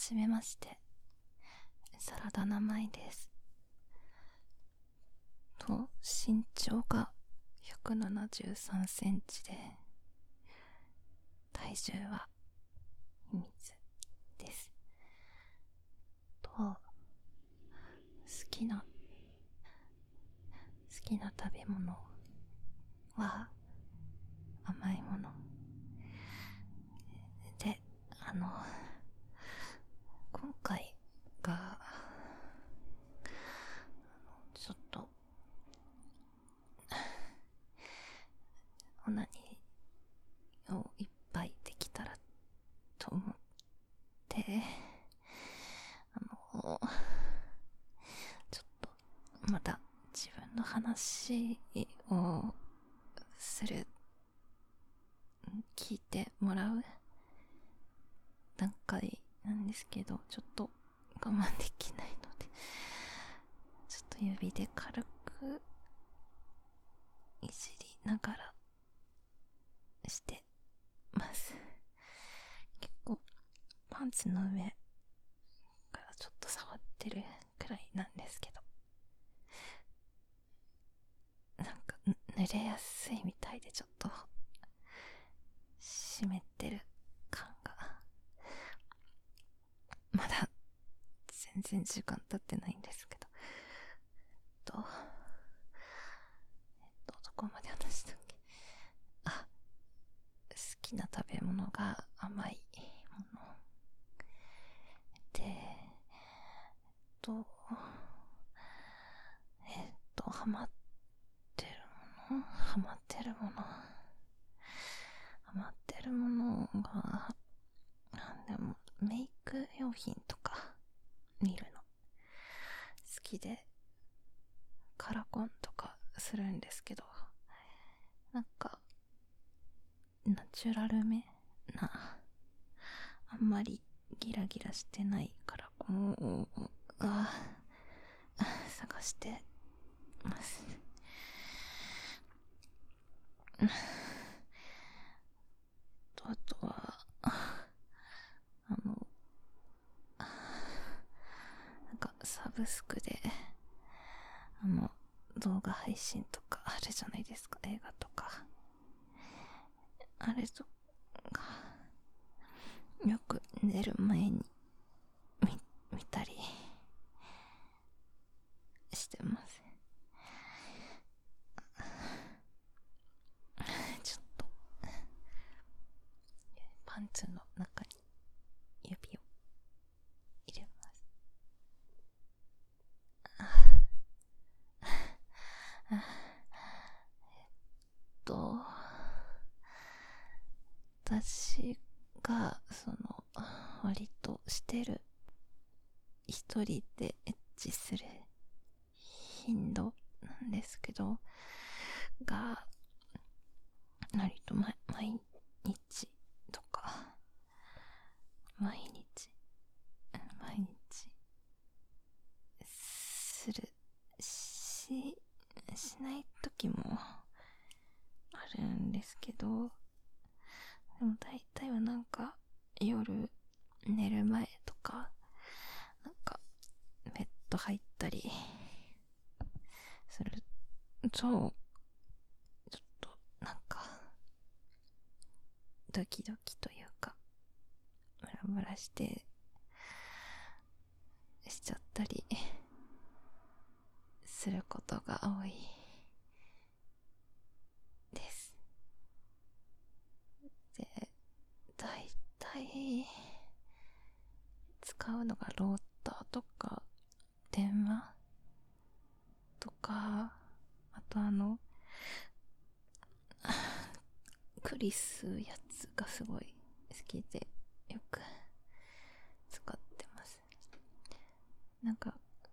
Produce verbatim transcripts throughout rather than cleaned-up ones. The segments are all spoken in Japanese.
じめまして、サラダ名前です。と、身長がひゃくななじゅうさんセンチで、体重は秘密です。と、好きな、好きな食べ物は甘いもの。で、あの、今回が、ちょっと、オナニーをいっぱいできたらと思って、あの、ちょっと、まだ自分の話をする、聞いてもらう段階なんですけど、ちょっと我慢できないので、ちょっと指で軽くいじりながらしてます。結構パンツの上からちょっと触ってるくらいなんですけど、なんか濡れやすいみたいで、ちょっと湿ってる感が、まだ全然時間経ってないんですけど、とえっとどこまで話したっけ。あ、好きな食べ物が甘いもので、えっとえっとハマってるものハマってるものハマってるものが、でもメイク用品とか見るの好きで、カラコンとかするんですけど、なんかナチュラルめな、あんまりギラギラしてないカラコンをあ探してます。あとはあのなんかサブスクであの動画配信とかあるじゃないですか、映画とか。あれとかよく寝る前に 見, 見たりしてます。ちょっとパンツの中に指を入れます。えっと私がその割としてる、一人でエッチする頻度なんですけどが、割と毎日とか毎日毎日するし、しない時もあるんですけど、でも大体はなんか夜寝る前とか、なんかベッド入ったりすると、ちょっとなんかドキドキというかムラムラしてしちゃったりすることが多いです。で、大体使うのがローターとか電話とか、あとあのクリスやつがすごい好きでよく使ってます。なんか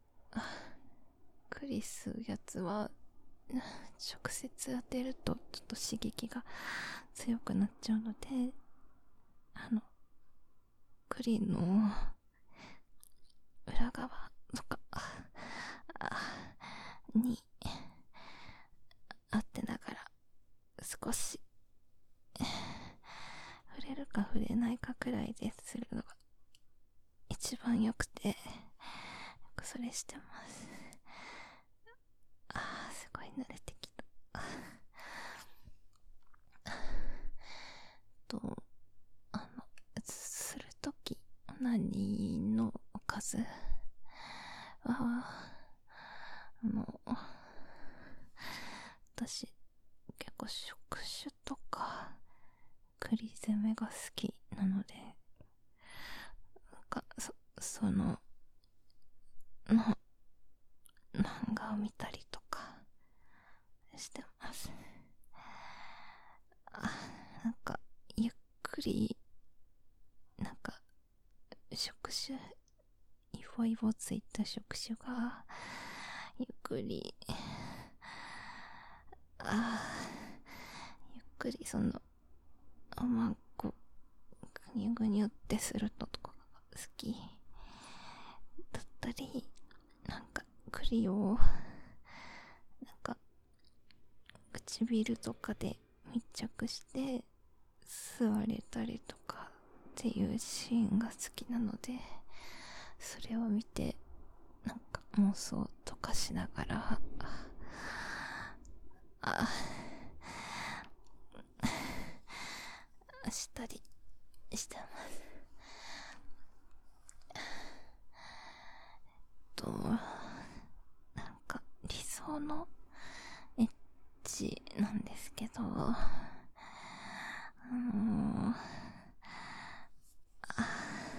クリスやつは直接当てるとちょっと刺激が強くなっちゃうので、あのクリの裏側とかに当てながら少し触れるか触れないかくらいでするのが一一番良くて、よくそれしてます。あー、すごい濡れてきた。と、あの、するとき、何のおかずは、あの、私、結構触手とか、栗攻めが好きなので、なんか、そ、その、の、漫画を見たりとか、してます。あ、なんか、ゆっくり、なんか、触手、イボイボついた触手が、ゆっくり、あゆっくりその、あまこ、ぐにゅぐにゅってするのとかが好きだったり、なんか、栗を、なんか、唇とかで密着して座れたりとかっていうシーンが好きなので、それを見てなんか妄想とかしながら、ああしたりしてます。となんか理想のエッチなんですけど、あのー、あ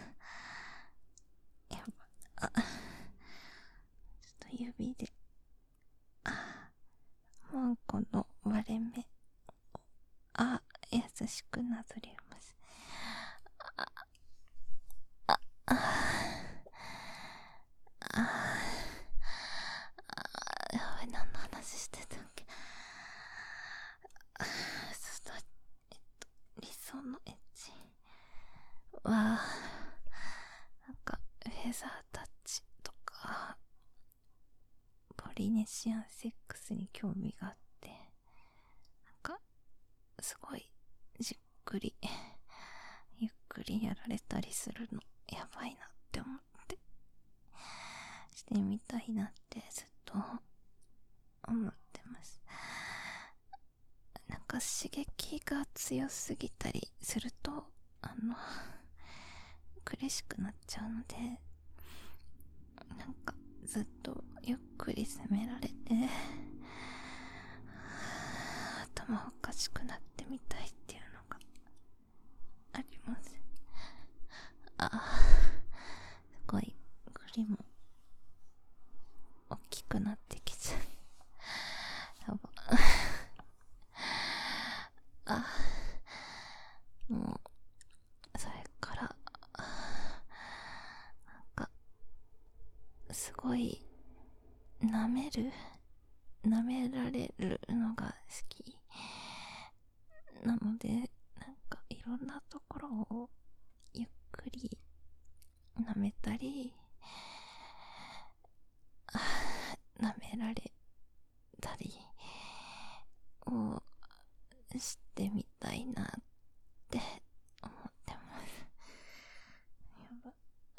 やばあちょっと指であもうこの割れ目あ優しくなぞります。あああああやばい、何の話してたっけ。あちょっとえっと理想のエッジはなんかフェザータッチとかポリネシアンセックスに興味があって、なんかすごいじっくりゆっくりやられたりするのやばいなって思ってしてみたいなってずっと思ってます。なんか刺激が強すぎたりするとあの苦しくなっちゃうので、なんかずっとゆっくり攻められて頭おかしくなってみたいっていうのがあります。あすごい栗も大きくなってきちゃう。やばあもうそれからなんかすごい舐める舐められるのが好きなので、なんかいろんなところをゆっくり舐めたり舐められたりをしてみたいなって思ってます。やば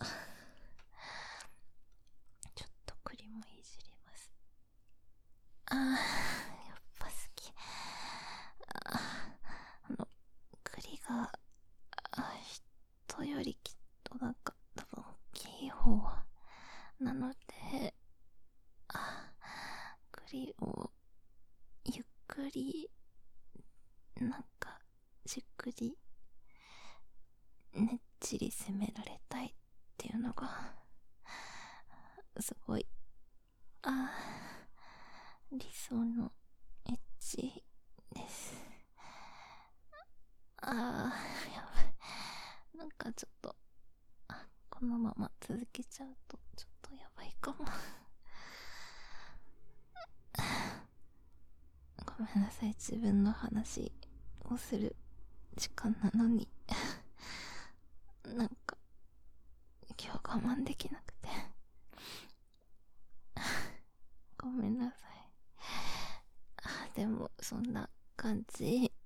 ちょっと栗もいじります。あーやっぱ好き。ああの栗があ人よりきっとなんか多分大きい方なので、あ栗をゆっくりなんかじっくりねっちり攻められたいっていうのがすごいあ理想のエッチです。あーやばい、なんかちょっとあこのまま続けちゃうとちょっとやばいかもごめんなさい、自分の話をする時間なのになんか今日我慢できなくてごめんなさい。あでもそんな感じ